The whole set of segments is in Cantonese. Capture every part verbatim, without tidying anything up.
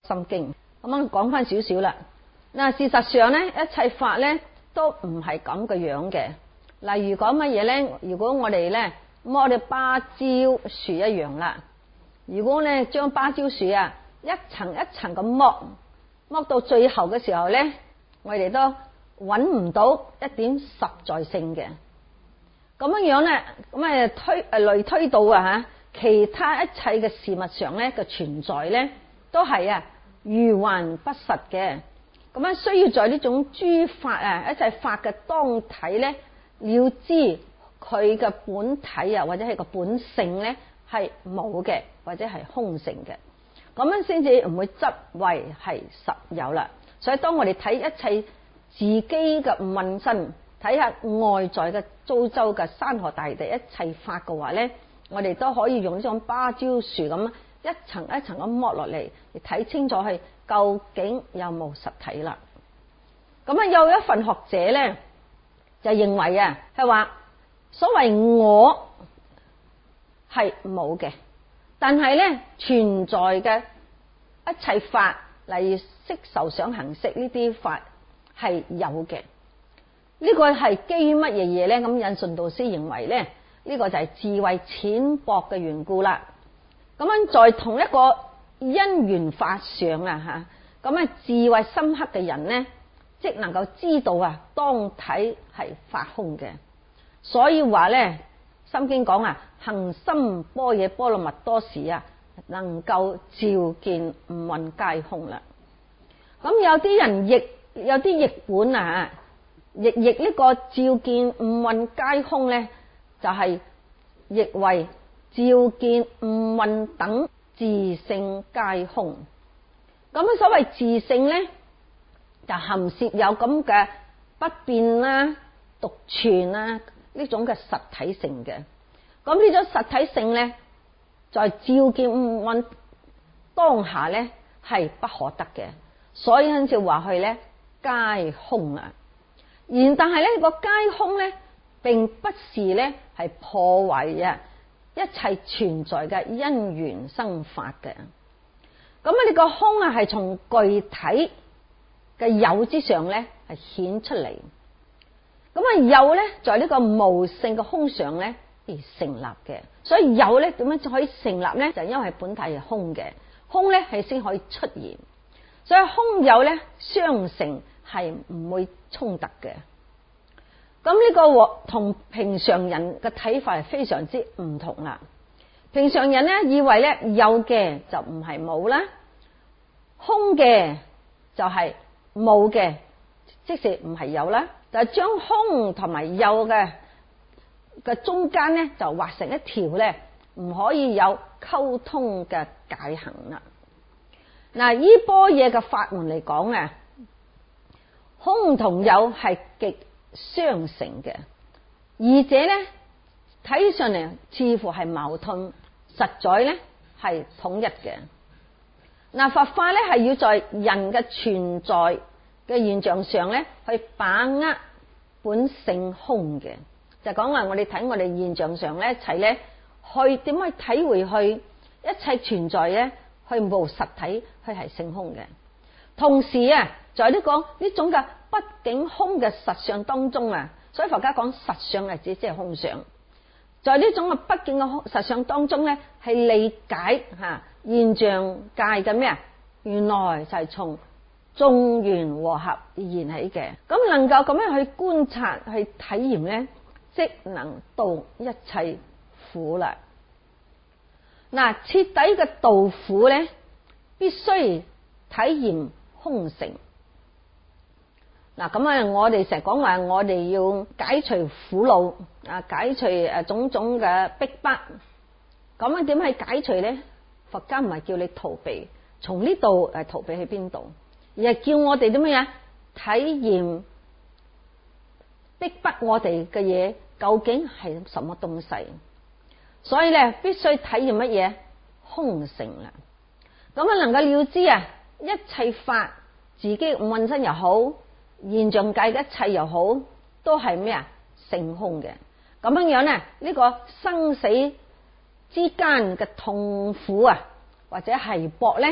心經。咁樣講翻少少啦。嗱，事實上咧，一切法咧都唔係咁嘅樣嘅。例如講乜嘢咧？如果我哋咧摸啲芭蕉樹一樣啦。如果咧將芭蕉樹啊一層一層咁剝，剝到最後嘅時候咧，我哋都揾唔到一點實在性嘅。咁樣樣咧，咁啊推誒類推到啊嚇，其他一切嘅事物上咧嘅存在咧，都係啊如幻不實嘅。咁樣需要在呢種諸法啊一切法嘅當體咧，了知佢嘅本體啊或者係個本性咧係冇嘅，或者係空性嘅。咁樣先至唔會執為係實有啦。所以當我哋睇一切自己嘅問身，睇下外在嘅遭周嘅山河大地一切法嘅話咧，我哋都可以用呢種芭蕉樹咁一層一層咁剝落嚟，嚟睇清楚係究竟有冇實體啦。咁啊，有一份學者咧就認為啊，係話所謂我係冇嘅，但係咧存在嘅一切法，例如色受想行識呢啲法係有嘅。呢個係基於乜嘢嘢咧？咁引信導師認為咧，呢個就係智慧淺薄嘅緣故啦。咁樣在同一個因緣法上啊嚇，咁啊智慧深刻嘅人咧，即能夠知道啊當體係法空嘅。所以話咧，《心經》講啊，行深般若波羅蜜多時啊，能夠照見五蘊皆空啦。咁有啲人譯，有啲譯本啊譯譯呢個照見五蘊皆空咧，就係、是、譯為照見五蘊等自性皆空。咁所謂自性咧，就含攝有咁嘅不變啦、獨存啦呢種嘅實體性嘅。咁呢種實體性咧，在照見五蘊當下咧係不可得嘅，所以因此話佢咧皆空啊。然但係咧個皆空咧，並不是咧係破壞啊一切存在嘅因緣生法嘅。咁啊，呢個空啊係從具體嘅有之上咧係顯出嚟。咁啊有咧在呢個無性嘅空上咧而成立嘅。所以有咧點樣就可以成立咧？就因為本體係空嘅，空咧係先可以出現。所以空有咧相成係唔會衝突嘅。咁呢個同平常人嘅睇法係非常之唔同啦。平常人咧以為咧有嘅就唔係冇啦，空嘅就係冇嘅，即使唔係有啦，就係將空同埋有嘅嘅中間咧就畫成一條咧唔可以有溝通嘅界限啦。嗱，依般嘢嘅法門嚟講啊，空同有係極相成嘅，二者咧睇上嚟似乎係矛盾，實在咧係統一嘅。嗱，佛法咧係要在人嘅存在嘅現象上咧去把握本性空嘅，就講話我哋睇我哋現象上咧一齊咧去點去體會去一切存在咧去無實體，去係性空嘅。同時啊，在呢個呢種嘅畢竟空嘅實相當中啊，所以佛家講實相係指即係空相。在呢種嘅畢竟嘅實相當中咧，係理解吓現象界嘅咩啊？原來就係從眾緣和合而現起嘅。咁能夠咁樣去觀察去體驗咧，即能度一切苦啦。嗱，徹底嘅度苦咧，必須體驗空性。嗱，咁啊，我哋成日講話，我哋要解除苦惱啊，解除誒種種嘅逼迫。咁樣點去解除咧？佛家唔係叫你逃避，從呢度誒逃避去邊度，而係叫我哋點樣體驗逼迫我哋嘅嘢究竟係什麼東西。所以咧，必須體驗乜嘢？空性啦。咁啊，能夠了知啊，一切法自己五蘊身又好，現象界嘅一切又好，都係咩啊？性空嘅。咁樣樣咧，呢個生死之間嘅痛苦啊，或者係搏咧，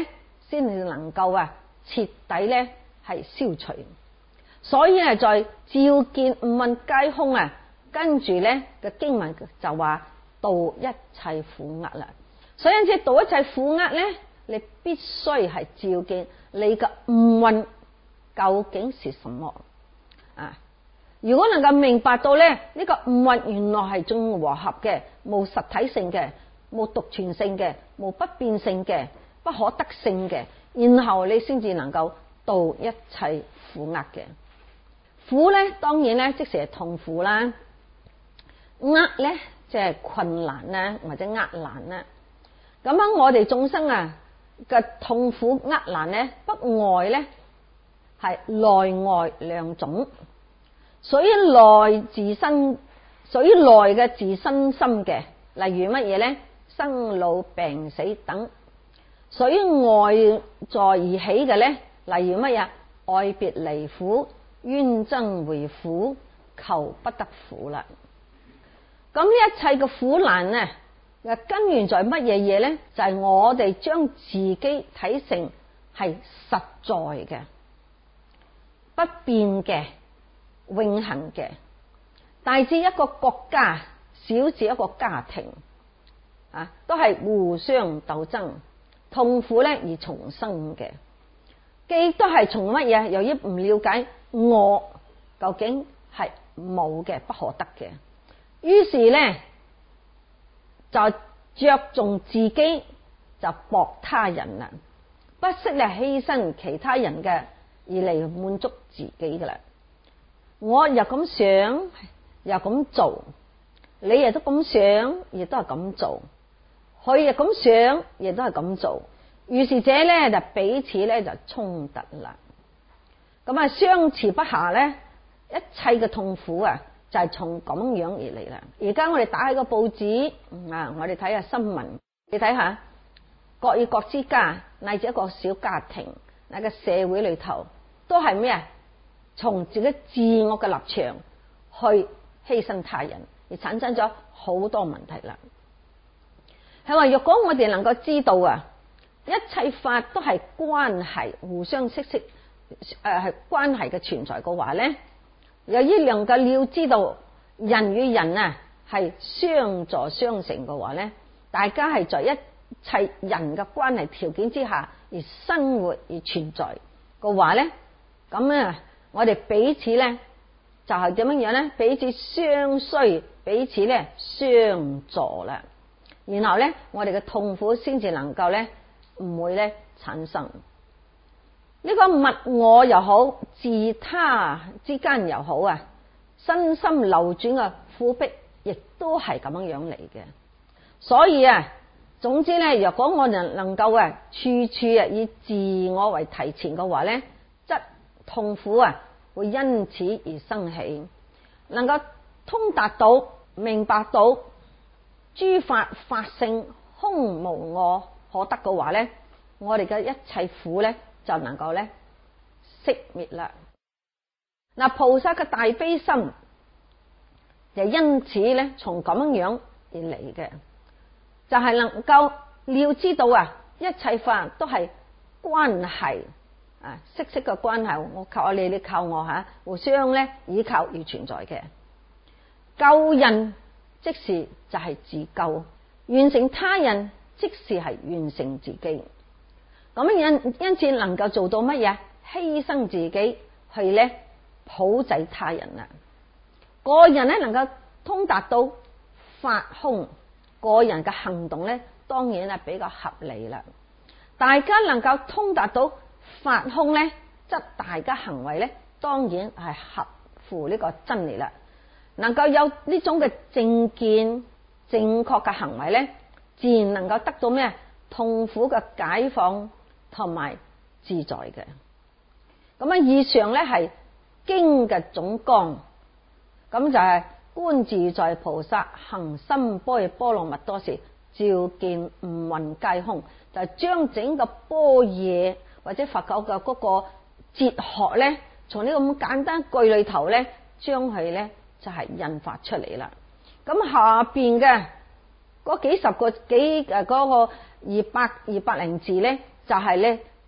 先至能夠啊徹底咧係消除。所以係在照見五蘊皆空啊，跟住咧嘅經文就話度一切苦厄啦。所以因此度一切苦厄咧，你必須係照見你嘅五蘊究竟是什麼啊？如果能夠明白到咧呢個五蘊原來係眾和合嘅，冇實體性嘅，冇獨存性嘅，冇不變性嘅，不可得性嘅，然後你先至能夠度一切苦厄嘅。苦咧當然咧即係痛苦啦，厄咧即係困難啦或者厄難啦。咁樣我哋眾生啊嘅痛苦厄難咧，不外咧係內外兩種，屬於內自身，屬於內嘅自身心嘅，例如乜嘢咧？生老病死等。屬於外在而起嘅咧，例如乜嘢？愛別離苦、冤憎會苦、求不得苦啦。咁一切嘅苦難呢，根源在乜嘢嘢咧？就係、是、我哋將自己睇成係實在嘅、不變嘅、永恆嘅，大至一個國家，小至一個家庭啊，都係互相鬥爭、痛苦咧而重生嘅。既都係從乜嘢？由於唔了解我究竟係冇嘅、不可得嘅，於是咧就着重自己就博他人啦，不惜咧犧牲其他人嘅而嚟滿足自己噶啦。我又咁想，又咁做，你亦都咁想，亦都係咁做，佢又咁想，亦都係咁做。於是者咧就彼此咧就衝突啦，咁啊相持不下咧，一切嘅痛苦啊就係從咁樣而嚟啦。而家我哋打開個報紙啊，我哋睇下新聞，你睇下各與各之間，乃至一個小家庭，乃個社會裏頭都係咩啊？從自己自我嘅立場去犧牲他人，而產生咗好多問題啦。係話若果我哋能夠知道啊，一切法都係關係，互相息息誒係關係嘅存在嘅話咧，由於能夠了知道人與人啊係相助相成嘅話咧，大家係在一切人嘅關係條件之下而生活而存在嘅話咧，咁啊我哋彼此咧就係點樣樣咧？彼此相需，彼此咧相助啦。然後咧，我哋嘅痛苦先至能夠咧唔會咧產生。呢個物我又好，自他之間又好啊，身心流轉嘅苦逼，亦都係咁樣樣嚟嘅。所以啊，總之咧，若果我哋能夠啊，處處啊以自我為提前嘅話咧，則痛苦啊會因此而生起。能夠通達到、明白到諸法法性空無我可得嘅話咧，我哋嘅一切苦咧就能夠咧熄滅啦。嗱，菩薩嘅大悲心就因此咧從咁樣樣而嚟嘅，就係、是、能夠了知道啊，一切法都係關係啊，息息嘅關係，我靠你，你靠我吓，互相咧依靠而存在嘅。救人即是就係自救，完成他人即是係完成自己。咁因因此能夠做到乜嘢？犧牲自己去咧普濟他人啦。個人咧能夠通達到法空，個人嘅行動咧當然係比較合理啦。大家能夠通達到法空咧，則大家行為咧當然係合乎呢個真理啦。能夠有呢種嘅正見、正確嘅行為咧，自然能夠得到咩痛苦嘅解放同埋自在嘅。咁啊，以上咧係經嘅總綱，咁就係觀自在菩薩行深般若波羅蜜多時，照見五蘊皆空，就係將整個般若或者佛教嘅嗰個哲學咧，從呢個咁簡單句裏頭咧，將佢咧就係引發出嚟啦。咁下邊嘅嗰幾十個幾誒嗰個二百二百零字咧，就係咧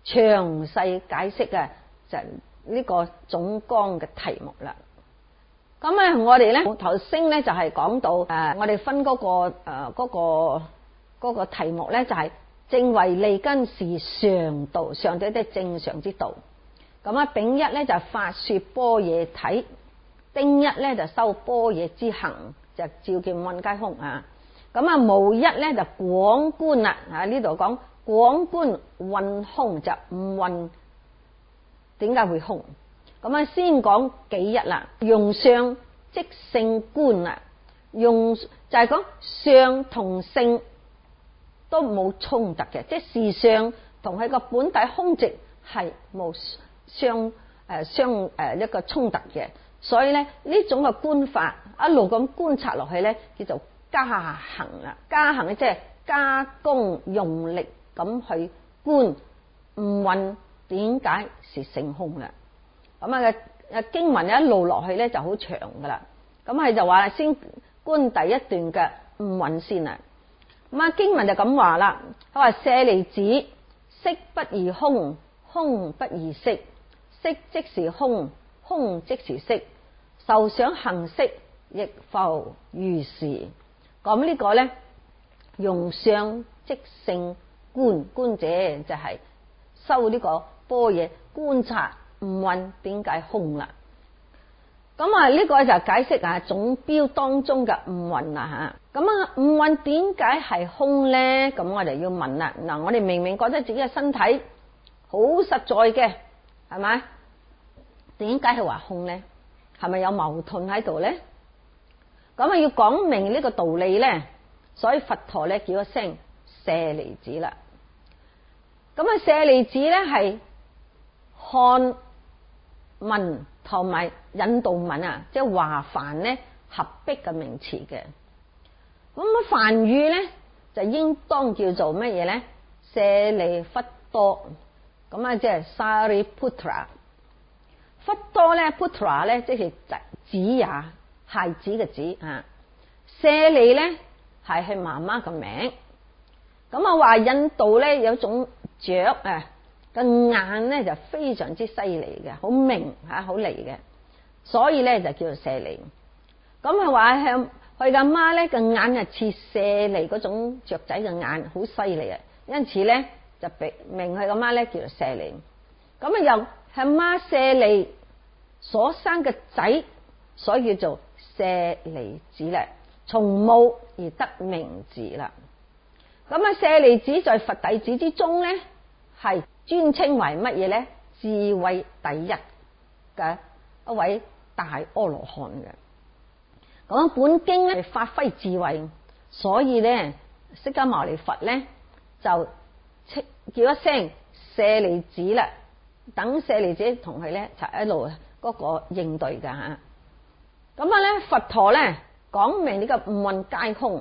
詳細解釋嘅就係呢個總綱嘅題目啦。咁啊，我哋咧頭先咧就係講到誒，我哋分嗰個誒嗰個嗰個題目咧就係正為利根是常道，常道即係正常之道。咁啊，丙一咧就法說般若體，丁一咧就修般若之行，就照見五蘊皆空啊。咁啊，無一咧就廣觀啦，啊呢度講廣觀蘊空，就五蘊點解會空？咁啊，先講己一啦，用相即性觀啦，用就係講相同性都冇衝突嘅，即係事相同佢個本體空寂係冇相誒相誒一個衝突嘅，所以咧呢種嘅觀法一路咁觀察落去咧，叫做加行啦。加行咧即係加工用力咁去觀五蘊點解是性空嘅。咁啊嘅經文一路落去咧就好長噶啦。咁係就話先觀第一段嘅五蘊先啊。咁啊經文就咁話啦，佢話舍利子，色不異空，空不異色，色即是空，空即是色，受想行識亦復如是。咁呢個咧用相即性觀，觀者就係修呢個般若觀察五蘊點解空啦。咁啊呢個就解釋啊總標當中嘅五蘊啦吓。咁啊五蘊點解係空咧？咁我哋要問啦。嗱，我哋明明覺得自己嘅身體好實在嘅，係咪？點解係話空咧？係咪有矛盾喺度咧？咁啊要講明呢個道理咧，所以佛陀咧叫一聲舍利子啦。咁啊舍利子咧係漢文同埋印度文啊，即係華梵咧合璧嘅名詞嘅。咁啊梵語咧就應當叫做乜嘢咧？舍利弗多。咁啊即係 Sariputra。弗多咧 Putra 咧即係子也，孩子嘅子啊。舍利咧係佢媽媽嘅名。咁啊話印度咧有種雀啊個眼咧就非常之犀利嘅，好明吓，好利嘅，所以咧就叫做舍利。咁啊話向佢嘅媽咧個眼啊似舍利嗰種雀仔嘅眼，好犀利啊，因此咧就名佢嘅媽咧叫做舍利。咁啊又係媽舍利所生嘅仔，所以叫做舍利子咧，從母而得名字啦。咁啊舍利子在佛弟子之中咧係尊稱為乜嘢咧？智慧第一嘅一位大阿羅漢嘅。咁本經咧係發揮智慧，所以咧釋迦牟尼佛咧就叫一聲舍利子啦，等舍利子同佢咧就一路嗰個應對噶吓。咁啊咧佛陀咧講明呢個五蘊皆空，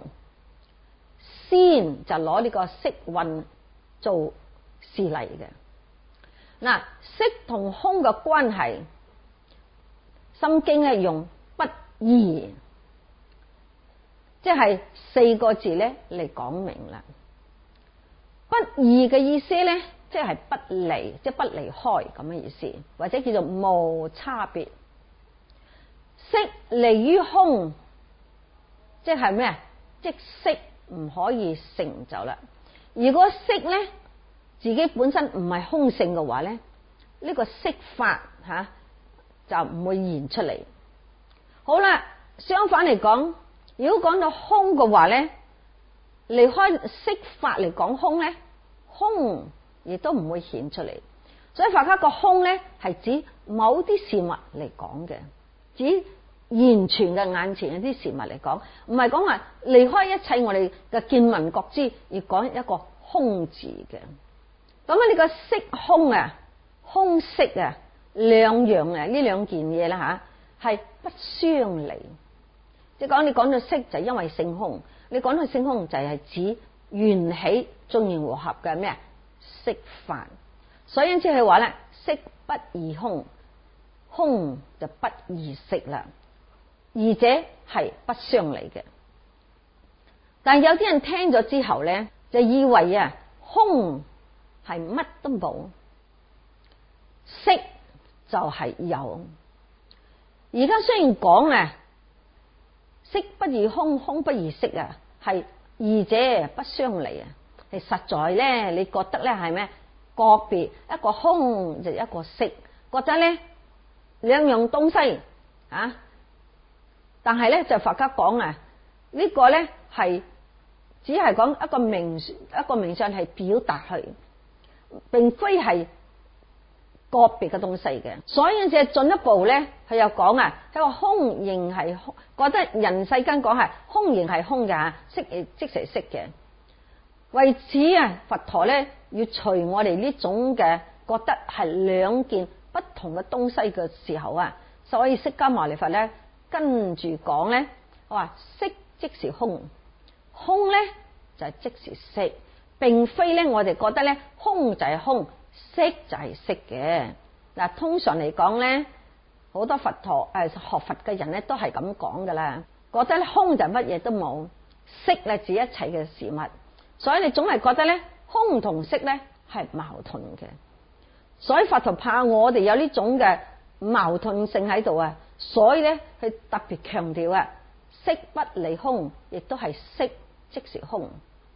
先就攞呢個色蘊做示例嘅。嗱，色同空嘅關係，心經咧用不異，即係四個字咧嚟講明啦。不異嘅意思咧，即係不離，即係不離開咁嘅意思，或者叫做無差別。色離於空，即係咩？即色唔可以成就啦。如果色咧自己本身唔係空性嘅話咧，呢、這個色法吓、啊、就唔會現出嚟。好啦，相反嚟講，如果講到空嘅話咧，離開色法嚟講空咧，空亦都唔會顯出嚟。所以佛家個空咧係指某啲事物嚟講嘅，指現存嘅眼前嘅啲事物嚟講，唔係講話離開一切我哋嘅見聞覺知而講一個空字嘅。咁啊呢個色空啊，空色啊，兩樣啊，呢兩件嘢啦吓，係不相離。即係講你講到色就因為性空，你講到性空就係指緣起眾緣和合嘅咩啊色法。所以因此佢話咧，色不異空，空就不異色啦，二者係不相離嘅。但係有啲人聽咗之後咧，就以為啊空係乜都冇， 色就係有。而家雖然講啊，色不異空，空不異色啊，係二者不相離啊，係實在咧，你覺得咧係咩？個別一個空就一個色，覺得咧兩樣東西啊，但係咧就佛家講啊，呢個咧係只係講一個名一個名相係表達去，並非係個別嘅東西嘅。所以就進一步咧，佢又講啊，佢話空仍係空，覺得人世間講係空仍係空嘅，色亦即係色嘅。為此啊，佛陀咧要除我哋呢種嘅覺得係兩件不同嘅東西嘅時候啊，所以釋迦牟尼佛咧跟住講咧，話色即是空，空咧就係即是色，並非咧我哋覺得咧空就係空，色就係色嘅。嗱，通常嚟講咧，好多佛陀誒學佛嘅人咧都係咁講噶啦，覺得咧空就乜嘢都冇，色咧指一切嘅事物。所以你總係覺得咧空同色咧係矛盾嘅，所以佛陀怕我哋有呢種嘅矛盾性喺度啊，所以咧佢特別強調啊，色不離空，亦都係色即是空，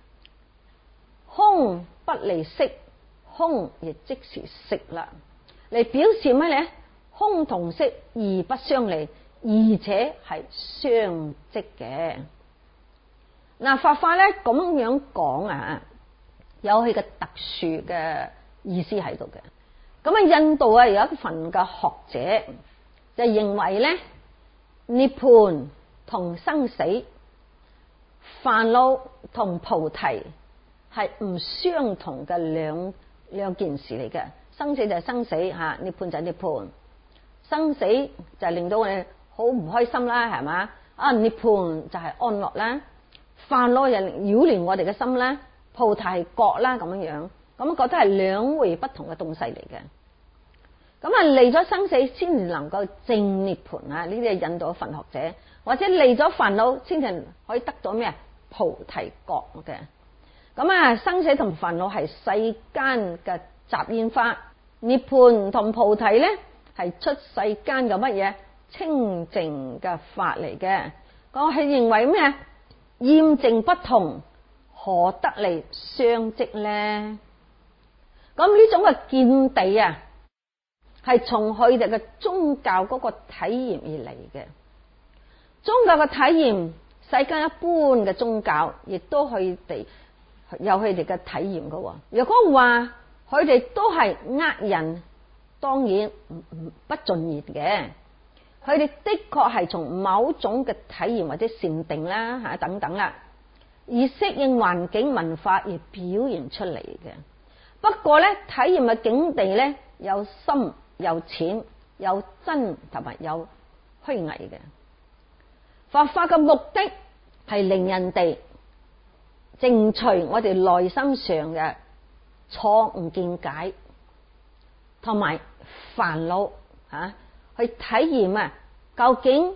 空不離色，空亦即是色啦。嚟表示乜咧？空同色而不相離，而且係相即嘅。嗱，佛法咧咁樣講啊，有佢嘅特殊嘅意思喺度嘅。咁啊，印度啊有一份嘅學者就認為咧，涅槃同生死、煩惱同菩提係唔相同嘅兩兩件事嚟嘅。生死就係生死吓，涅槃就係涅槃。生死就係令到我哋好唔開心啦，係嘛？啊，涅槃就係安樂啦。煩惱又擾亂我哋嘅心啦，菩提係覺啦，咁樣樣，咁覺得係兩回不同嘅東西嚟嘅。咁啊，離咗生死先至能夠證涅槃啊！呢啲係印度嘅佛學者，或者離咗煩惱先至可以得到咩啊？菩提覺嘅。咁啊，生死同煩惱係世間嘅雜煙花，涅槃同菩提咧係出世間嘅乜嘢清淨嘅法嚟嘅。我係認為咩啊？驗證不同，何得嚟相即咧？咁呢種嘅見地啊，係從佢哋嘅宗教嗰個體驗而嚟嘅。宗教嘅體驗，世間一般嘅宗教亦都佢哋有佢哋嘅體驗嘅。如果話佢哋都係呃人，當然唔唔不盡然嘅。佢哋的確係從某種嘅體驗或者禪定啦吓等等啦，而適應環境文化而表現出嚟嘅。不過咧，體驗嘅境地咧有深有淺，有真同埋有虛偽嘅。佛法嘅目的係令人哋淨除我哋內心上嘅錯誤見解同埋煩惱吓。去體驗啊，究竟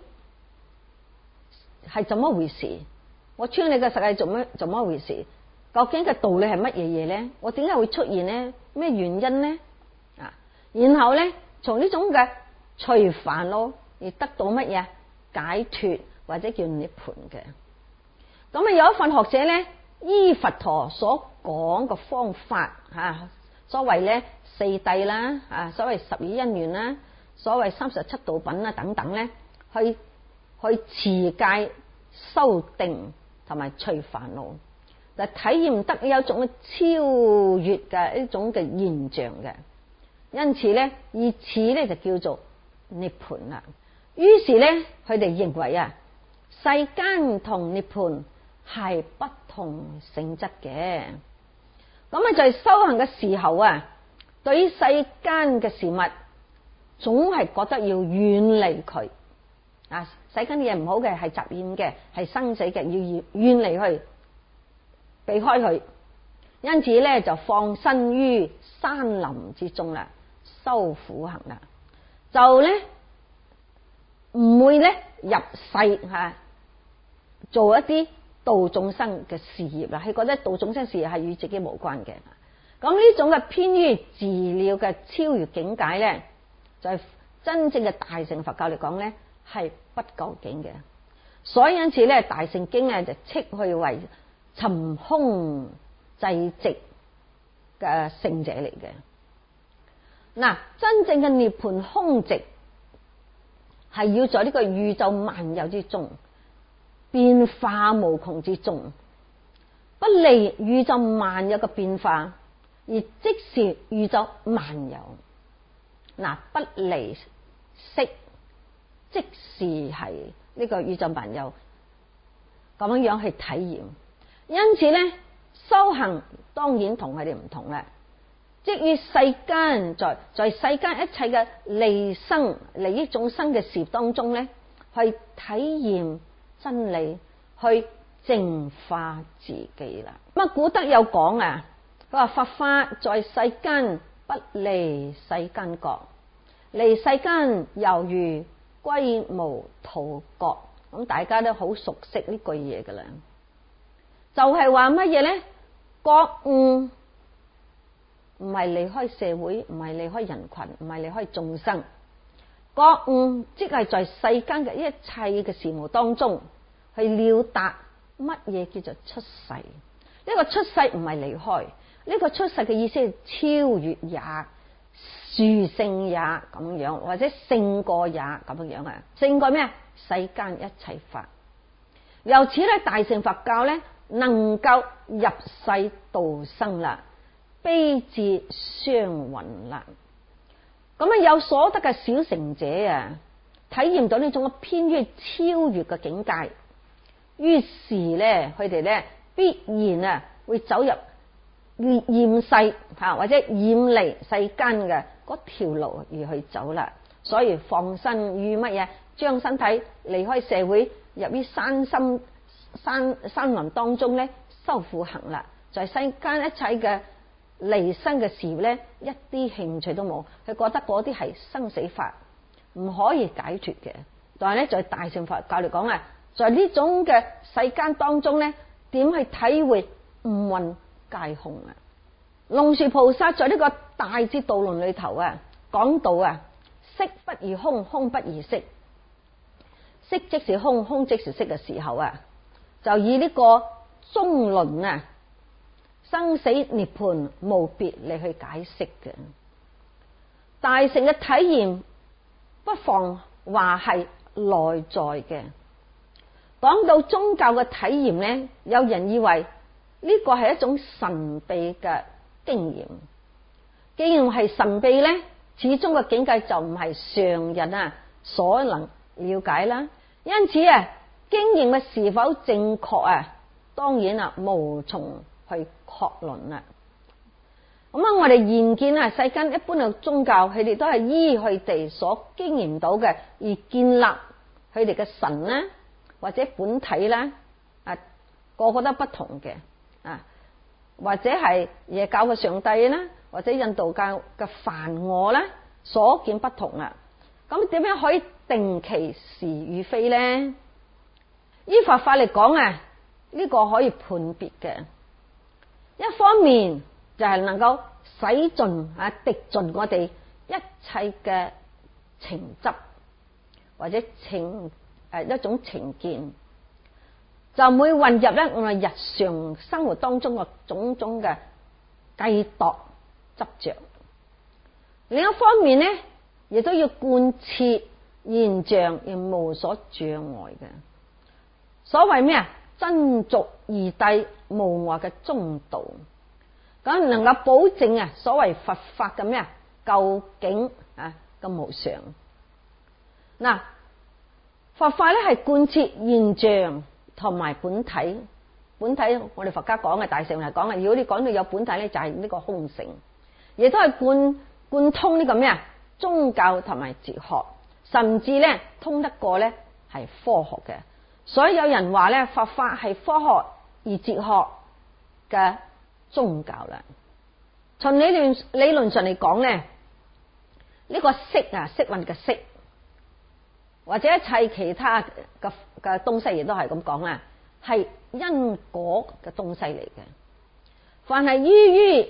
係怎麼回事？我穿你嘅世界做乜做乜回事？究竟嘅道理係乜嘢嘢咧？我點解會出現咧？咩原因咧？啊，然後咧，從呢種嘅除煩惱而得到乜嘢解脫或者叫涅槃嘅。咁啊，有一份學者咧，依佛陀所講嘅方法吓，所謂咧四諦啦，啊，所謂十二因緣啦。所謂三十七道品啊等等咧，去去持戒、修定同埋除煩惱，就體驗得有一種超越嘅一種嘅現象嘅。因此咧，以此咧就叫做涅槃啦。於是咧，佢哋認為啊，世間同涅槃係不同性質嘅。咁啊，在修行嘅時候啊，對於世間嘅事物，總係覺得要遠離佢啊！世間啲嘢唔好嘅，係雜染嘅，係生死嘅，要遠遠離去，避開佢。因此咧，就放身於山林之中啦，修苦行啦，就咧唔會咧入世吓，做一啲度眾生嘅事業啦。佢覺得度眾生事業係與自己無關嘅， 咁呢種嘅偏於自了嘅超越境界咧，就係、是、真正嘅大乘佛教嚟講咧，係不究竟嘅。所以因此咧，大乘經咧就斥去為尋空寂寂嘅聖者嚟嘅。嗱，真正嘅涅槃空寂係要在呢個宇宙萬有之中，變化無窮之中，不離宇宙萬有嘅變化，而即是宇宙萬有。嗱，不離色，即是係呢個宇宙萬有咁樣樣去體驗。因此咧，修行當然同佢哋唔同啦。即於世間，在在世間一切嘅利生利益眾生嘅事業當中咧，去體驗真理，去淨化自己啦。咁啊，古德有講啊，佢話佛法在世間不離世間覺，離世間猶如歸無土國。咁大家都好熟悉呢句嘢噶啦，就係話乜嘢咧？覺悟唔係離開社會，唔係離開人群，唔係離開眾生。覺悟即係在世間嘅一切嘅事務當中，去了達乜嘢叫做出世。呢、這個出世唔係離開，呢、這個出世嘅意思係超越也、殊勝也咁樣，或者勝過也咁樣啊？勝過咩？世間一切法。由此咧，大乘佛教咧能夠入世度生啦。悲智雙運啦，咁啊有所得嘅小乘者啊，體驗到呢種偏於超越嘅境界，於是咧佢哋咧必然啊會走入厭世吓或者遠離世間嘅嗰條路而去走啦。所以放身於乜嘢？將身體離開社會，入於山深山山林當中咧修苦行啦。在世間一切嘅離生嘅事咧，一啲興趣都冇，佢覺得嗰啲係生死法，唔可以解脫嘅。但係咧，在大乘佛教嚟講啊，在呢種嘅世間當中咧，點去體會五蘊皆空啊？龍樹菩薩在呢個大智度論裏頭啊，講到啊，色不異空，空不異色，色即是空，空即是色嘅時候啊，就以呢個中論啊。生死涅槃無別嚟去解釋嘅大乘嘅體驗，不妨話係內在嘅。講到宗教嘅體驗呢，有人以為呢個係一種神秘嘅經驗。既然係神秘呢，始終嘅境界就唔係常人啊所能了解啦。因此啊，經驗嘅是否正確啊，當然啊無從去確論啦。咁啊，我哋現見啊，世間一般嘅宗教，佢哋都係依佢哋所經驗到嘅而建立佢哋嘅神啦，或者本體啦，啊，個個都不同嘅啊，或者係耶教嘅上帝啦，或者印度教嘅梵我啦，所見不同啊。咁點樣可以定其是與非咧？依佛法嚟講啊，呢個可以判別嘅。一方面就係能夠洗盡啊滌盡我哋一切嘅情執或者情誒一種情見，就唔會混入咧我哋日常生活當中嘅種種嘅計度執着。另一方面咧，亦都要貫徹現象而無所障礙嘅。所謂咩啊？真俗二諦無礙嘅中道，咁能夠保證啊所謂佛法嘅咩啊究竟啊嘅無常。嗱，佛法咧係貫徹現象同埋本體。本體我哋佛家講嘅大乘嚟講啊，如果你講到有本體咧，就係呢個空性，亦都係貫貫通呢個咩啊宗教同埋哲學，甚至咧通得過咧係科學嘅。所以有人話咧，佛法係科學而哲學嘅宗教啦。從理論理論上嚟講咧，呢個色啊色蘊嘅色，或者一切其他嘅嘅東西，亦都係咁講啦，係因果嘅東西嚟嘅。凡係依於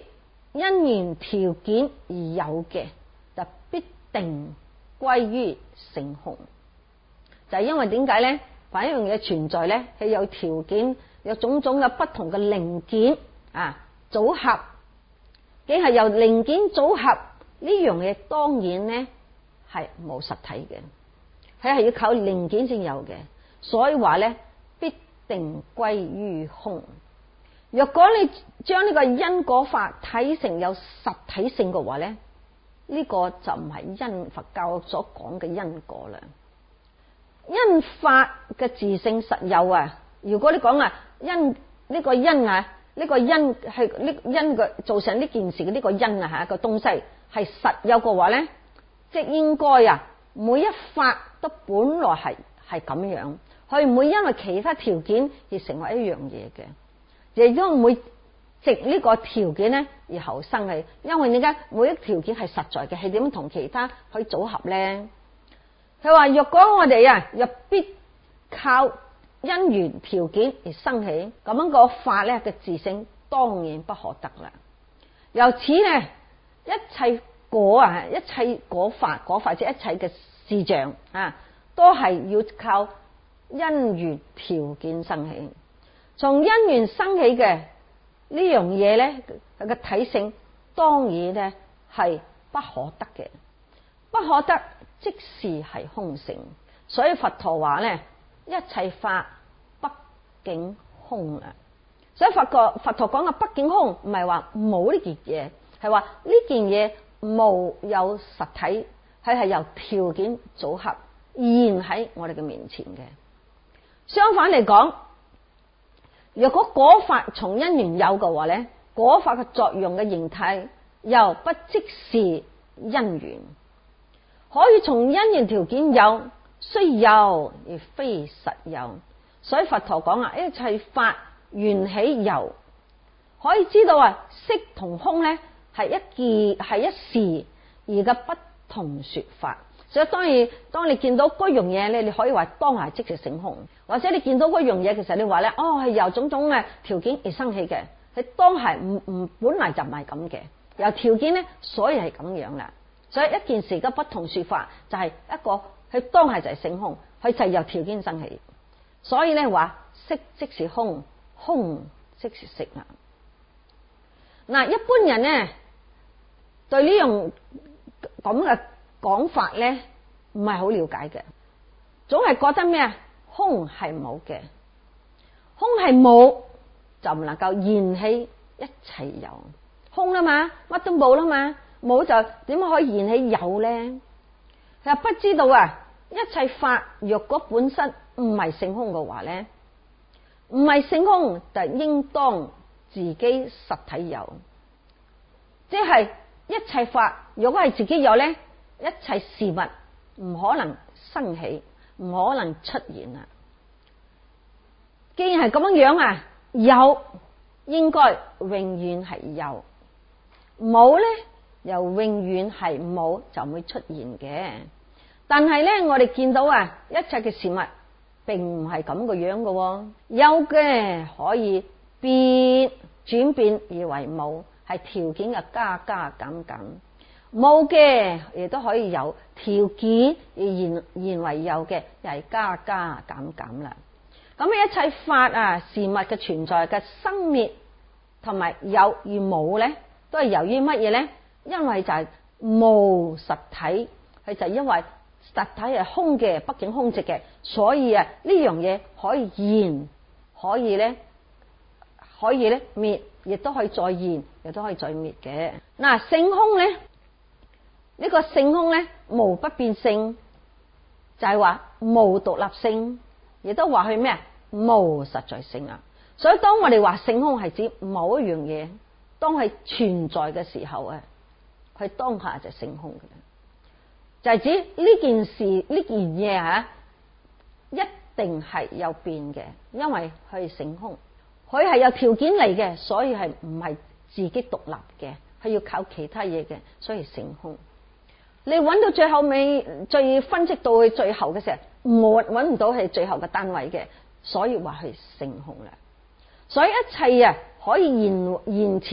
因緣條件而有嘅，就必定歸於性空。就係因為點解咧？凡一樣嘢存在咧，係有條件，有種種嘅不同嘅零件啊組合，既係由零件組合呢樣嘢，當然咧係冇實體嘅，佢係要靠零件先有嘅。所以話咧，必定歸於空。若果你將呢個因果法睇成有實體性嘅話咧，呢個就唔係因佛教所講嘅因果啦。因法嘅自性實有啊！如果你講啊因呢個因啊呢個因係呢因嘅造成呢件事嘅呢個因啊吓個東西係實有嘅話咧，即應該啊每一法都本來係係咁樣，佢唔會因為其他條件而成為一樣嘢嘅，亦都唔會藉呢個條件咧而後生嘅。因為點解每一條件係實在嘅，係點樣同其他可以組合咧？佢話若果我哋啊若必靠因緣條件而生起，咁樣個法咧嘅自性當然不可得啦。由此咧，一切果啊，一切果法，果法即一切嘅事象啊，都係要靠因緣條件生起。從因緣生起嘅呢樣嘢咧，佢嘅體性當然咧係不可得嘅，不可得。即是係空性，所以佛陀話咧，一切法畢竟空啊。所以佛陀佛陀講嘅畢竟空，唔係話冇呢件嘢，係話呢件嘢冇有實體，佢係由條件組合現喺我哋嘅面前嘅。相反嚟講，若果果法從因緣有嘅話咧，果法嘅作用嘅形態又不即是因緣。可以從因緣條件有，雖有而非實有。所以佛陀講啊，一切法緣起有，可以知道啊，色同空咧係一件係一時而嘅不同說法。所以當然，當你見到嗰樣嘢咧，你可以話當下即是性空；或者你見到嗰樣嘢，其實你話咧，哦係由種種嘅條件而生起嘅，係當下唔唔本來就唔係咁嘅，由條件咧，所以係咁樣啦。所以一件事嘅不同說法就係一個佢當係就係性空，佢就係由條件生起。所以咧話色即是空，空即是色啊。嗱，一般人咧對呢樣咁嘅講法咧唔係好了解嘅，總係覺得咩啊？空係冇嘅，空係冇就唔能夠現起一切有，空啦嘛，乜都冇啦嘛。冇就點樣可以現起有咧？又不知道啊！一切法若果本身唔係性空嘅話咧，唔係性空就應當自己實體有，即係一切法如果係自己有咧，一切事物唔可能生起，唔可能出現啊！既然係咁樣樣啊，有應該永遠係有，冇咧，又永遠係冇，就唔會出現嘅。但係咧，我哋見到啊，一切嘅事物並唔係咁個樣嘅，有嘅可以變轉變而為冇，係條件嘅加加減減；冇嘅亦都可以有條件而現現為有嘅，又係加加減減啦。咁一切法啊，事物嘅存在嘅生滅同埋有與冇咧，都係由於乜嘢咧？因為就係無實體，係就係因為實體係空嘅，畢竟空寂嘅，所以啊呢樣嘢可以現，可以咧，可以咧滅，亦都可以再現，亦都可以再滅嘅。嗱，性空咧，呢個性空咧無不變性，就係話無獨立性，亦都話佢咩啊？無實在性啊！所以當我哋話性空係指某一樣嘢，當係存在嘅時候啊。佢當下就性空嘅，就係指呢件事呢件嘢吓，一定係有變嘅，因為佢係性空，佢係有條件嚟嘅，所以係唔係自己獨立嘅，係要靠其他嘢嘅，所以性空。你揾到最後尾，最分析到佢最後嘅時候，我揾唔到係最後嘅單位嘅，所以話係性空啦。所以一切啊，可以現現前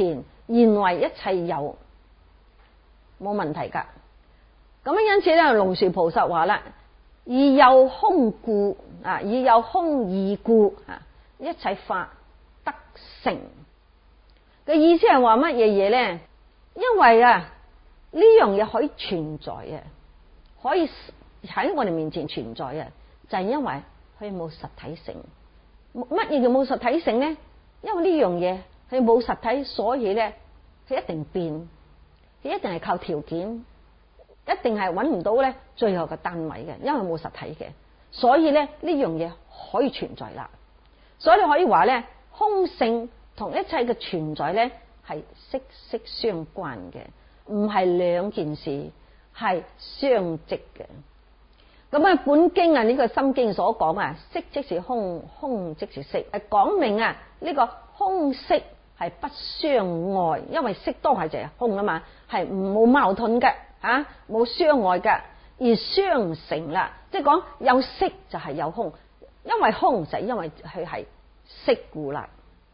認為一切有，冇問題噶。咁樣因此咧，龍樹菩薩話啦：以有空故啊，以有空義故啊，一切法得成。嘅意思係話乜嘢嘢咧？因為啊，呢樣嘢可以存在啊，可以喺我哋面前存在啊，就係因為佢冇實體性。乜嘢叫冇實體性咧？因為呢樣嘢佢冇實體，所以咧佢一定變，佢一定係靠條件，一定係揾唔到咧最後嘅單位嘅，因為冇實體嘅，所以咧呢樣嘢可以存在啦。所以你可以話咧，空性同一切嘅存在咧係息息相關嘅，唔係兩件事，係相即嘅。咁啊，本經啊呢個心經所講啊，色即是空，空即是色，係講明啊呢個空色係不相礙，因為色當係就係空啊嘛，係冇矛盾嘅吓，冇相礙嘅，而相成啦，即係講有色就係有空，因為空就係因為佢係色故啦。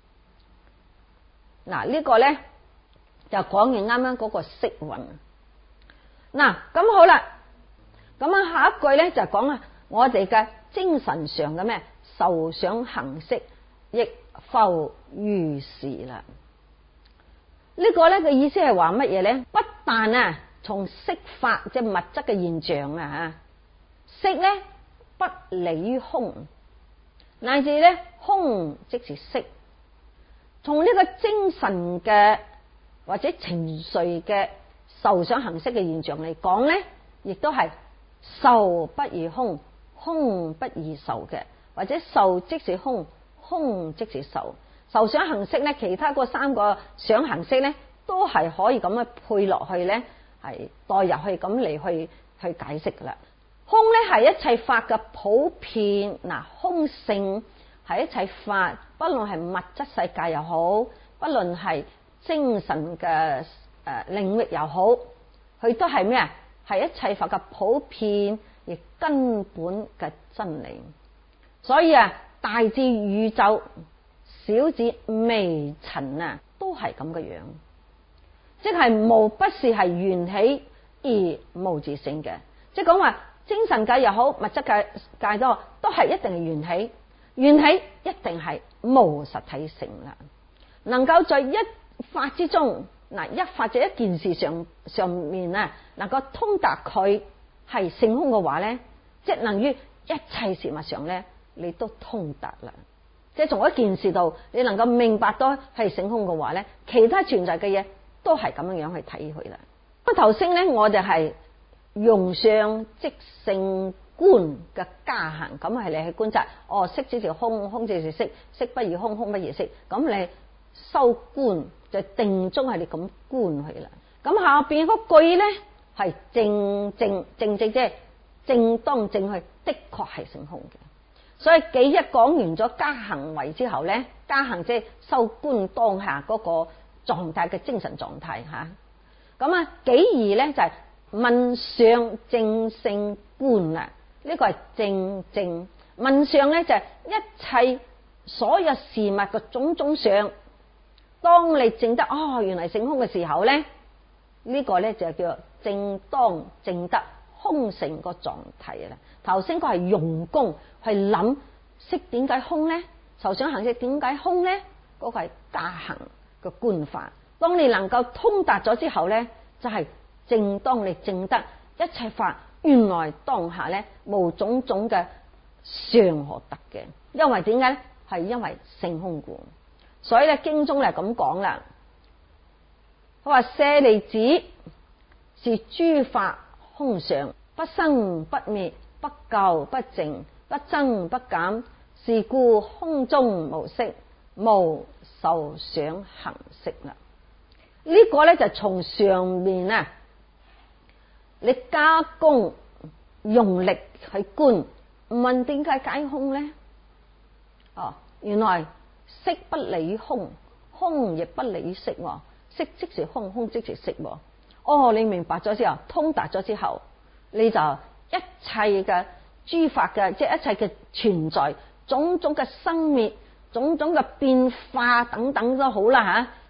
嗱、這個、呢個咧就講完啱啱嗰個色蘊。嗱咁好啦。咁啊，下一句咧就講啊，我哋嘅精神上嘅咩受想行識亦復如是啦。呢個咧嘅意思係話乜嘢咧？不但啊，從色法即係物質嘅現象啊吓，色咧不離於空，乃至咧空即是色。從呢個精神嘅或者情緒嘅受想行識嘅現象嚟講咧，亦都係。受不異空，空不異受嘅，或者受即是空，空即是受。受想行識咧，其他嗰三個想行識咧，都係可以咁樣配落去咧，係代入去咁嚟去去解釋噶啦。空咧係一切法嘅普遍，嗱，空性係一切法，不論係物質世界又好，不論係精神嘅誒領域又好，佢都係咩啊？係一切法嘅普遍亦根本嘅真理，所以啊，大至宇宙，小至微塵啊，都係咁嘅樣，即係無不是係緣起而無自性嘅。即係講話精神界又好，物質界界都好，都係一定係緣起，緣起一定係無實體性啦。能夠在一法之中。嗱，一法者一件事上上面啊，能夠通達佢係性空嘅話咧，即係能於一切事物上咧，你都通達啦。即係從一件事度，你能夠明白到係性空嘅話咧，其他存在嘅嘢都係咁樣樣去睇佢啦。咁頭先咧，我哋係用相即性觀嘅加行，咁係你去觀察，哦，色即是空，空即是色，色不異空，空不異色，咁你修觀。就定中係你咁觀佢啦。咁下邊嗰句咧係正正正正即係正當正去，的確係性空嘅。所以幾一講完咗加行為之後咧，加行即係修觀當下嗰個狀態嘅精神狀態吓。咁啊，幾二咧就係、是、問相正性觀啦。呢、這個係正正問相咧就係、是、一切所有事物嘅種種相。當你證得哦，原來性空嘅時候咧，呢、這個咧就叫正當證得空性個狀態啦。頭先個係用功去諗，識點解空咧？受想行識點解空咧？嗰、那個係加行嘅觀法。當你能夠通達咗之後咧，就係、是、正當你證得一切法，原來當下咧無種種嘅相可得嘅。因為點解咧？係因為性空故。所以咧，經中咧咁講啦，佢話舍利子是諸法空相，不生不滅，不垢不淨，不增不減，是故空中無色，無受想行識啦。呢、這個咧就從上面啊，你加工用力去觀，問點解解空咧？哦，原來。色不離於空，空亦不離於色，色即是空，空即是色。哦，你明白咗之後，通達咗之後，你就一切嘅諸法嘅，即係一切嘅存在，種種嘅生滅，種種嘅變化等等都好啦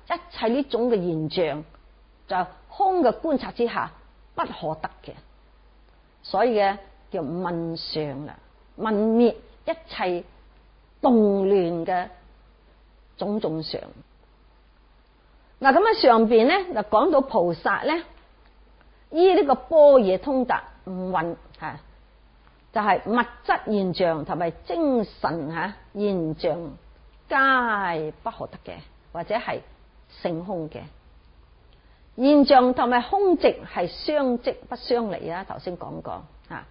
一切呢種嘅現象就空嘅觀察之下不可得嘅，所以嘅叫泯上啦，泯滅一切動亂嘅種種相。嗱咁喺上邊咧就講到菩薩咧，依呢個般若通達五蘊吓，就係、是、物質現象同埋精神吓現象皆不可得嘅，或者係性空嘅現象同埋空寂係相即不相離啊！頭先講過啊，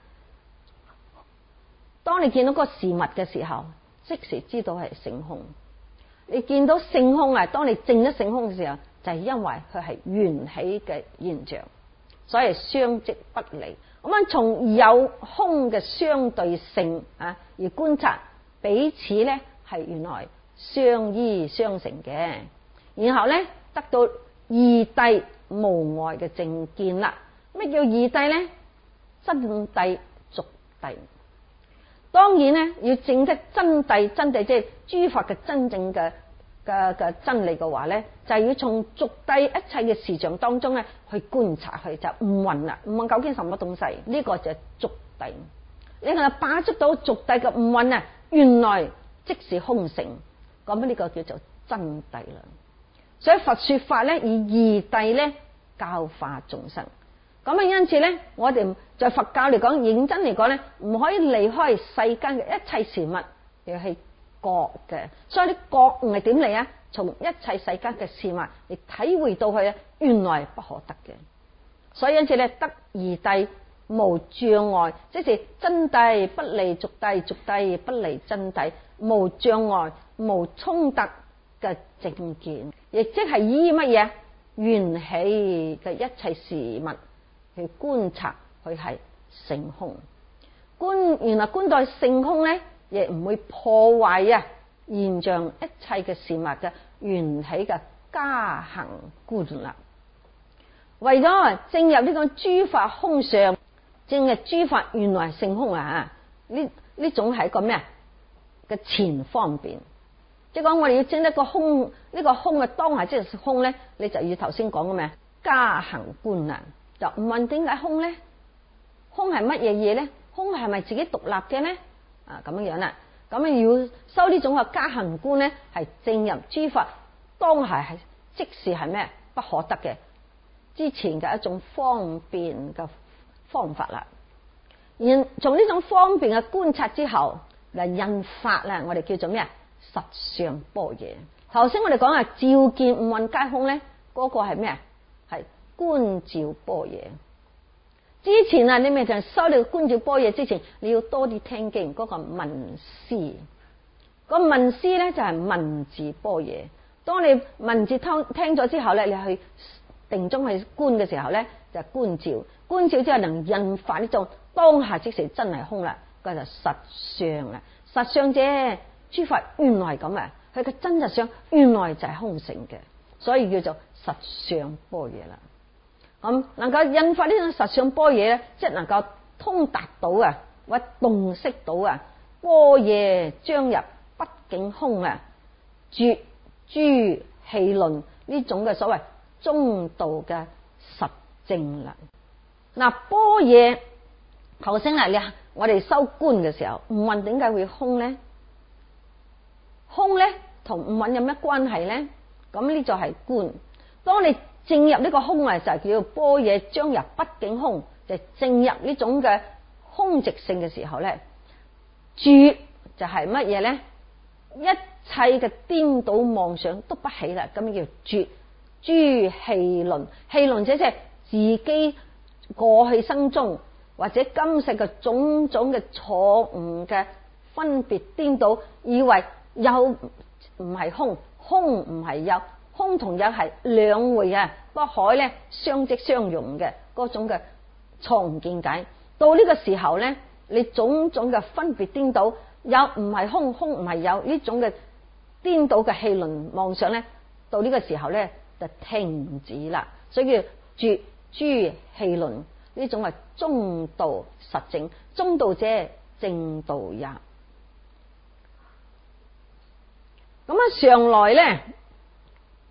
當你見到個事物嘅時候，即時知道係性空。你見到性空啊，當你證咗性空嘅時候，就係、是、因為佢係緣起嘅現象，所以相即不離。咁樣從有空嘅相對性啊而觀察彼此咧係原來相依相成嘅，然後咧得到二諦無礙嘅正見啦。咩叫二諦咧？真諦、俗諦。當然咧，要證得真諦，真諦即係諸法嘅真正嘅嘅嘅真理嘅話咧，就係、是、要從俗諦一切嘅事象當中咧去觀察佢，就五蘊啦。五蘊究竟什麼東西？呢、這個就係俗諦。你係把捉到俗諦嘅五蘊啊，原來即是空性，咁呢個叫做真諦啦。所以佛說法咧，以二諦咧教化眾生。咁啊，因此咧，我哋在佛教嚟講，認真嚟講咧，唔可以離開世間嘅一切事物，要係覺嘅。所以啲覺悟係點嚟啊？從一切世間嘅事物嚟體會到佢啊，原來不可得嘅。所以因此咧，得二諦無障礙，即是真諦不離俗諦，俗諦不離真諦，無障礙、無衝突嘅正見，亦即係依乜嘢緣起嘅一切事物去觀察佢係性空。觀原來觀待性空咧，亦唔會破壞啊現象一切嘅事物嘅緣起嘅加行觀啦。為咗證入呢個諸法空相，證入諸法原來係性空啊！呢呢種係一個咩啊嘅前方便，即係講我哋要證得個空，呢、這個空嘅當下即係空咧，你就要頭先講嘅咩加行觀啦。就唔問點解空咧？空係乜嘢嘢咧？空係咪自己獨立嘅咧？啊咁樣樣啦，咁啊要修呢種嘅加行觀咧，係證入諸法當下係即是係咩不可得嘅之前嘅一種方便嘅方法啦。然從呢種方便嘅觀察之後，嚟印發啦，我哋叫做咩啊？實相般若。頭先我哋講啊，照見五蘊皆空咧，嗰、那個係咩啊？係觀照般若。之前啊，你咪就修你個觀照般若之前，你要多啲聽經嗰、那個文思。那個文思咧就係、是、文字般若。當你文字聽聽咗之後咧，你去定中去觀嘅時候咧，就係、是、觀照。觀照之後能印發呢種當下即時真係空啦，嗰就實相啦。實相啫，諸法原來係咁啊，佢嘅真實相原來就係空性嘅，所以叫做實相般若啦。咁能夠印發呢種實相般若咧，即係能夠通達到啊，或者洞悉到啊，般若將入畢竟空啊，絕諸戲論呢種嘅所謂中道嘅實證啦。嗱，般若頭先啊，你我哋修觀嘅時候，五蘊點解會空咧？空咧同五蘊有咩關係咧？咁呢就係觀。當你證入呢個空啊，就係叫般若將入畢竟空，就證入呢種嘅空寂性嘅時候咧，絕就係乜嘢咧？一切嘅顛倒妄想都不起啦，咁叫絕諸戲論。戲論者即係自己過去生中或者今世嘅種種嘅錯誤嘅分別顛倒，以為有唔係空，空唔係有，空同有係兩回啊，不可咧相即相容嘅嗰種嘅錯誤見解。到呢個時候咧，你種種嘅分別顛倒，有唔係空，空唔係有呢種嘅顛倒嘅戲論妄想咧，到呢個時候咧就停止啦。所以叫絕諸戲論，呢種係中道實證，中道者正道也。咁啊，上來咧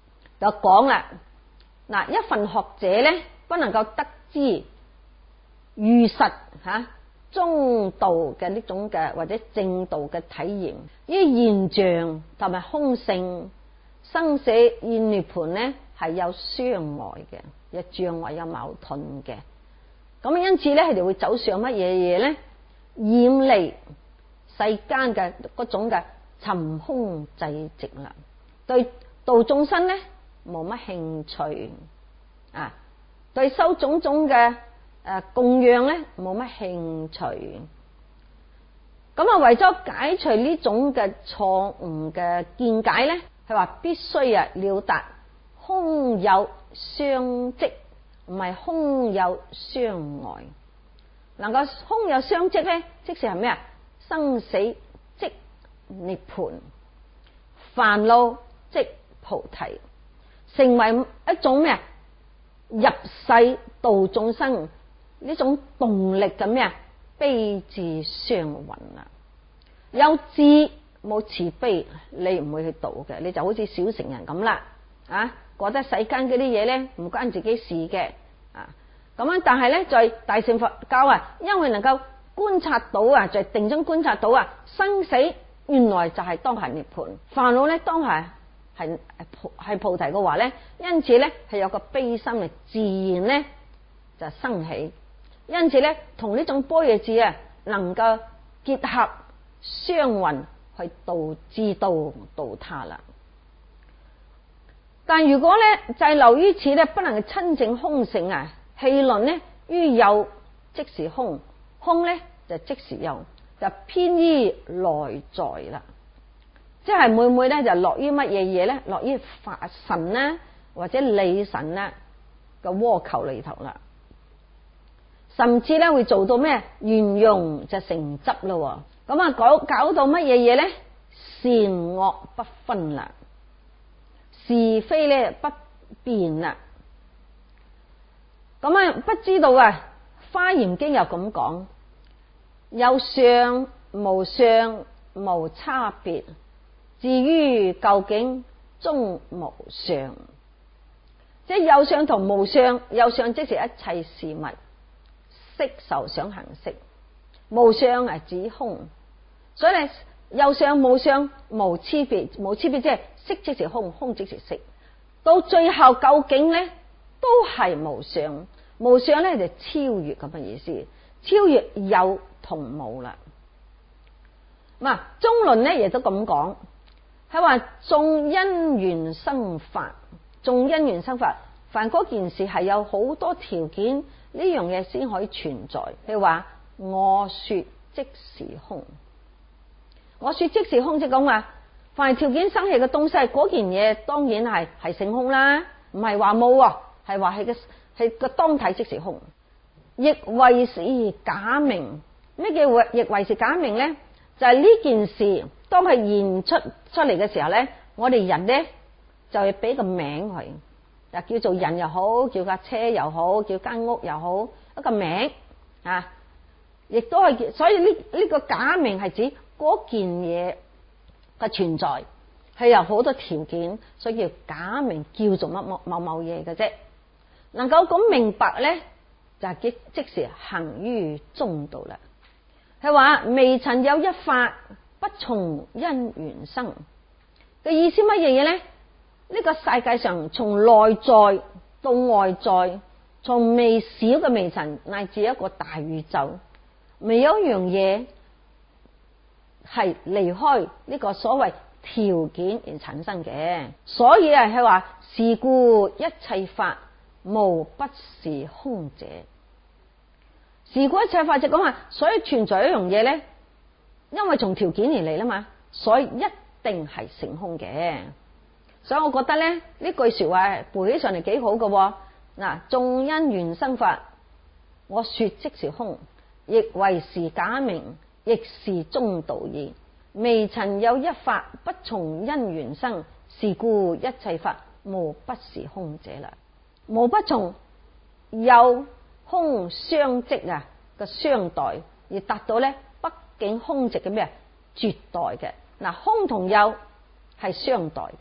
就講啦，嗱，一份學者咧不能夠得知如實吓中道嘅呢種嘅或者正道嘅體驗，呢現象同埋空性、生死現涅盤咧係有相礙嘅，有障礙、有矛盾嘅。咁因此咧，佢哋會走上乜嘢嘢咧？遠離世間嘅嗰種嘅尋空寂寂啦，對度眾生咧冇乜興趣啊，對收種種嘅誒供養咧冇乜興趣。咁啊，為咗解除呢種嘅錯誤嘅見解咧，係話必須啊了達空有相即，唔係空有相礙。能夠空有相即咧，即是係咩啊？生死即涅槃，煩惱即菩提，成為一種咩啊？入世度眾生呢種動力嘅咩啊？悲智雙運啊！有智冇慈悲，你唔會去度嘅，你就好似小乘人咁啦啊！覺得世間嗰啲嘢咧唔關自己事嘅啊！咁樣，但係咧，在大乘佛教啊，因為能夠觀察到啊，在定中觀察到啊，生死原來就係當下涅槃，煩惱咧當下係係菩提嘅話咧，因此咧係有個悲心嘅自然咧就生起，因此咧同呢種般若智啊，能夠結合雙運去度自度度他啦。但如果咧滯留於此咧，不能親證空性啊！氣論呢於有即是空，空呢就即是有，就偏於內在啦。即係每每咧就落於乜嘢嘢咧？落於法神啦，或者理神啦個窩球裏頭啦。甚至咧會做到咩？圓融就成執咯。咁啊搞搞到乜嘢嘢咧？善惡不分啦，是非咧不辨啦。咁啊，不知道啊，《華嚴經》又咁講，有相無相無差別，至於究竟終無相。即係有相同無相，有相即是一切事物，色受想行識，無相係指空。所以咧，有相無相無差別，無差別即係色即是空，空即是色。到最後究竟咧？都係無相，無相咧就超越咁嘅意思，超越有同無啦。嗱，中論咧亦都咁講，係話眾因緣生法，眾因緣生法，凡嗰件事係有好多條件，呢樣嘢先可以存在。譬如話我說即是空，我說即是空即講話，凡係條件生起嘅東西，嗰件嘢當然係係性空啦，唔係話冇。係話係個係個當體即是空，亦為是假名。咩叫亦為是假名咧？就係、是、呢件事當係現出出嚟嘅時候咧，我哋人咧就係俾個名佢，就叫做人又好，叫架車又好，叫間屋又好，一個名啊，亦都係。所以呢呢、這個假名係指嗰件嘢嘅存在係有好多條件，所以叫假名，叫做乜某某某嘢嘅啫。能夠咁明白咧，就係即即是行於中道啦。係話未曾有一法不從因緣生嘅意思，乜嘢嘢咧？呢、這個世界上從內在到外在，從微小嘅微塵乃至一個大宇宙，未有一樣嘢係離開呢個所謂條件而產生嘅。所以啊，係話是故一切法無不是空者，是故一切法就講話，所以存在一樣嘢咧，因為從條件而嚟啦嘛，所以一定係成空嘅。所以我覺得咧，呢句說話背起上嚟幾好嘅。嗱，眾因緣生法，我說即是空，亦為是假名，亦是中道義。未曾有一法不從因緣生，是故一切法無不是空者啦。無不從有空相即啊嘅相待，而達到咧畢竟空寂嘅咩絕待嘅。嗱，空同有係相待嘅，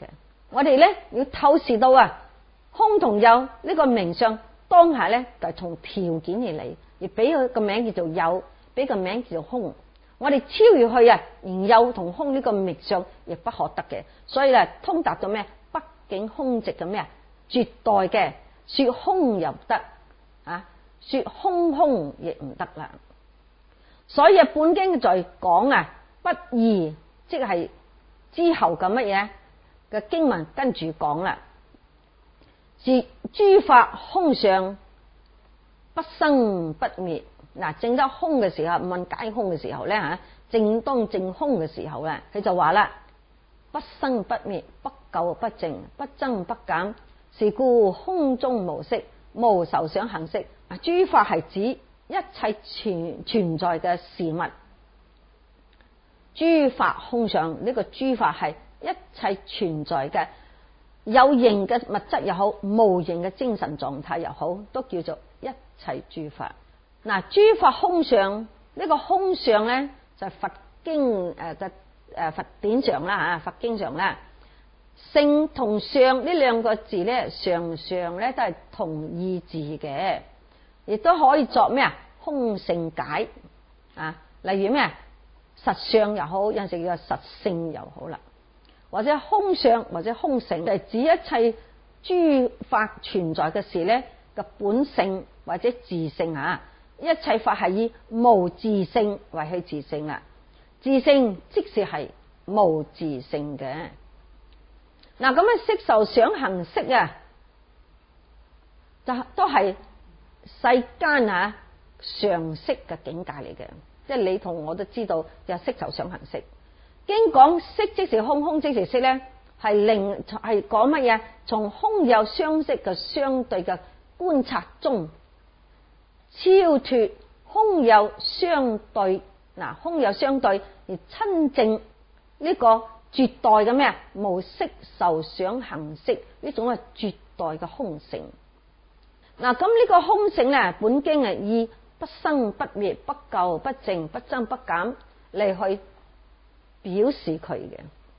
我哋咧要透視到啊，空同有呢個名相當下咧就係從條件而嚟，而俾佢個名叫做有，俾個名叫做空。我哋超越去啊，連有同空呢個名相亦不可得嘅。所以咧，通達到咩？畢竟空寂嘅咩啊？絕代嘅，說空又唔得啊，說空空亦唔得啦。所以本經在講啊，不二，即係之後嘅乜嘢嘅經文跟住講啦，是諸法空相，不生不滅。嗱，證得空嘅時候，問解空嘅時候咧吓，正當證空嘅時候咧，佢就話啦：不生不滅，不垢不淨，不增不減，是故空中無色，無受想行識。啊，諸法係指一切存存在嘅事物。諸法空相，呢、這個諸法係一切存在嘅有形嘅物質又好，無形嘅精神狀態又好，都叫做一切諸法。嗱，諸法空相，呢、這個空相咧就係、是、佛經誒嘅誒佛典上啦吓，佛經上啦，性同相呢兩個字咧，常常咧都係同義字嘅，亦都可以作咩啊？空性解啊，例如咩實相又好，有陣時叫實性又好啦，或者空相或者空性，就係指一切諸法存在嘅事咧嘅本性或者自性啊。一切法係以無自性為佢自性啦，自性即是係無自性嘅。嗱，咁樣色受想行識啊，就都係世間啊常識嘅境界嚟嘅，即係你同我都知道有色受想行識。經講色即是空，空即是色咧，係令係講乜嘢？從空有相識嘅相對嘅觀察中，超脫空有相對，嗱，空有相對而親證呢個絕代嘅咩啊？無色受想行識呢種係絕代嘅空性。嗱，咁呢個空性咧，本經係以不生不滅、不垢不淨、不增不減嚟去表示佢嘅。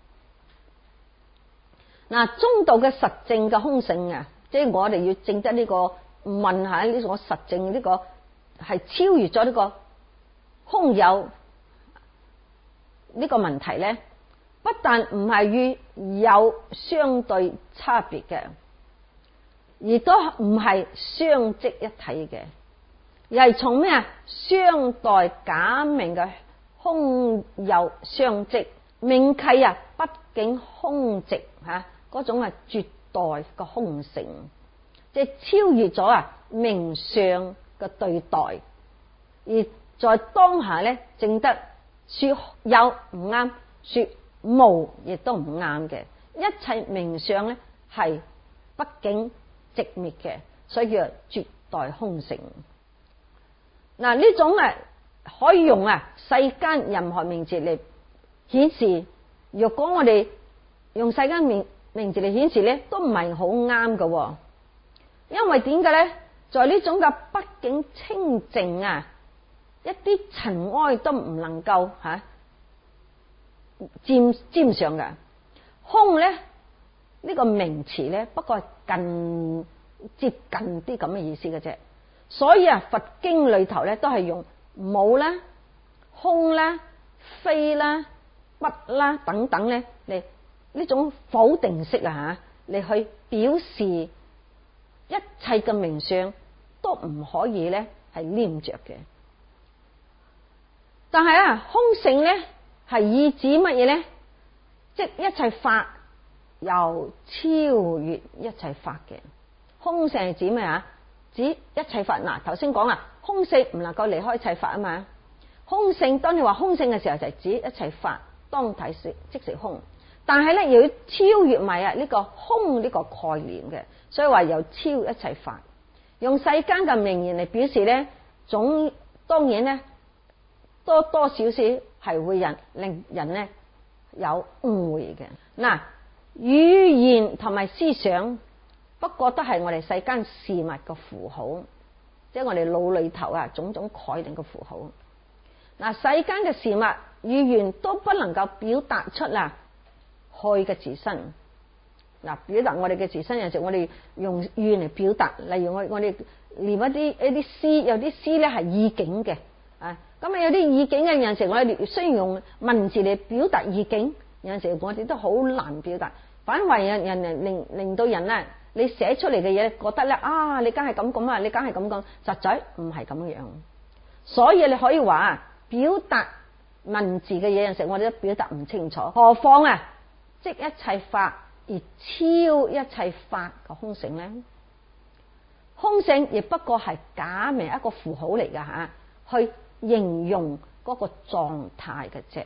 嗱，中道嘅實證嘅空性啊，即係我哋要證得呢個。問下呢種實證，呢個係超越咗呢個空有呢個問題咧，不但唔係與有相對差別嘅，而都唔係相即一體嘅，而係從咩啊？相待假名嘅空有相即，命契啊，畢竟空寂吓，嗰種係絕代嘅空性。即係超越咗啊名相嘅對待，而在當下咧證得說有唔啱，說無亦都唔啱嘅。一切名相咧係畢竟寂滅嘅，所以叫做絕代空性。嗱，呢種啊可以用啊世間任何名字嚟顯示。若果我哋用世間名名字嚟顯示咧，都唔係好啱嘅。因為點解咧？在呢種嘅畢竟清淨啊，一啲塵埃都唔能夠吓沾沾上嘅。空咧呢、呢個名詞咧，不過係近接近啲咁嘅意思嘅啫。所以啊，佛經裏頭咧都係用冇啦、空啦、非啦、不啦等等咧嚟呢種否定式啊吓嚟去表示。一切嘅名相都唔可以咧係黏着嘅，但係啊空性咧係意指乜嘢咧？即一切法又超越一切法嘅空性係指咩啊？指一切法。嗱，頭先講啊，空性唔能夠離開一切法啊嘛。空性當你話空性嘅時候，就係指一切法當體是即是空。但係咧，又要超越埋啊呢個空呢個概念嘅，所以話又超一切法，用世間嘅名言嚟表示咧，總當然咧多多少少係會人令人咧有誤會嘅。嗱，語言同埋思想，不過都係我哋世間事物嘅符號，即係我哋腦裏頭啊種種概念嘅符號。嗱，世間嘅事物語言都不能夠表達出啦。開嘅自身， 嗱，表達我哋嘅自身，有時我哋用語言嚟表達，例如我我哋念一啲一啲詩，有啲詩咧係意境嘅，啊，咁啊有啲意境嘅，有陣時我哋雖然用文字嚟表達意境，有陣時我哋都好難表達，反為人人令令令到人咧，你寫出嚟嘅嘢覺得咧啊，你梗係咁講啊，你梗係咁講，實在唔係咁樣，所以你可以話表達文字嘅嘢，有陣時我哋都表達唔清楚，何況啊，即一切法而超一切法嘅空性咧，空性亦不過係假名一個符號嚟噶吓，去形容嗰個狀態嘅啫。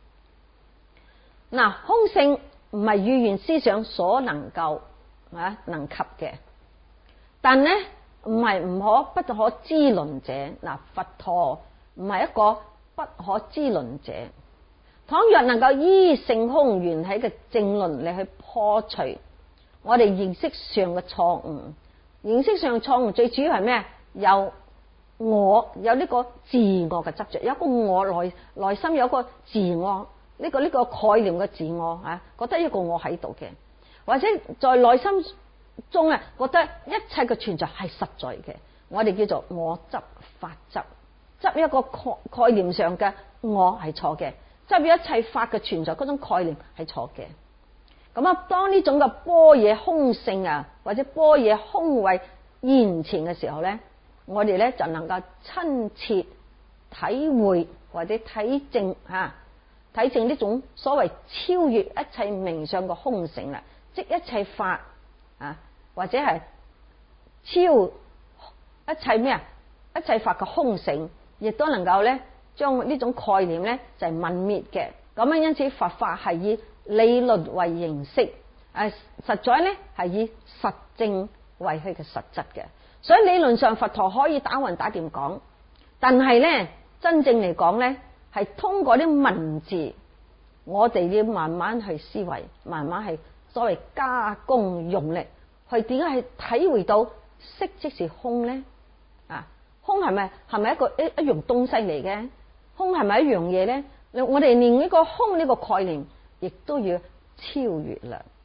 嗱，空性唔係語言思想所能夠啊能及嘅，但咧唔係唔可不可知論者。嗱，佛陀唔係一個不可知論者。倘若能夠依性空緣起嘅正論嚟去破除我哋認識上嘅錯誤，認識上嘅錯誤最主要係咩？有我有呢個自我嘅執着，有一個我內內心有一個自我呢個呢個概念嘅自我啊，覺得一個我喺度嘅，或者在內心中啊覺得一切嘅存在係實在嘅，我哋叫做我執法執，執一個概概念上嘅我係錯嘅。執一切法嘅存在嗰種概念係錯嘅，咁啊，當呢種嘅般若空性啊，或者般若空位現前嘅時候咧，我哋咧就能夠親切體會或者體證吓，體證呢種所謂超越一切名相嘅空性啦，即一切法啊，或者係超一切咩啊，一切法嘅空性，亦都能夠咧。將呢種概念咧就係泯滅嘅，咁樣因此佛法係以理論為形式，誒實在咧係以實證為佢嘅實質嘅。所以理論上佛陀可以打橫打掂講，但係咧真正嚟講咧係通過啲文字，我哋要慢慢去思維，慢慢係所謂加工用力，去點解去體會到色即是空咧？啊，空係咪係咪一個一一樣東西嚟嘅？空係咪一樣嘢咧？我哋連呢個空呢個概念，亦都要超越啦。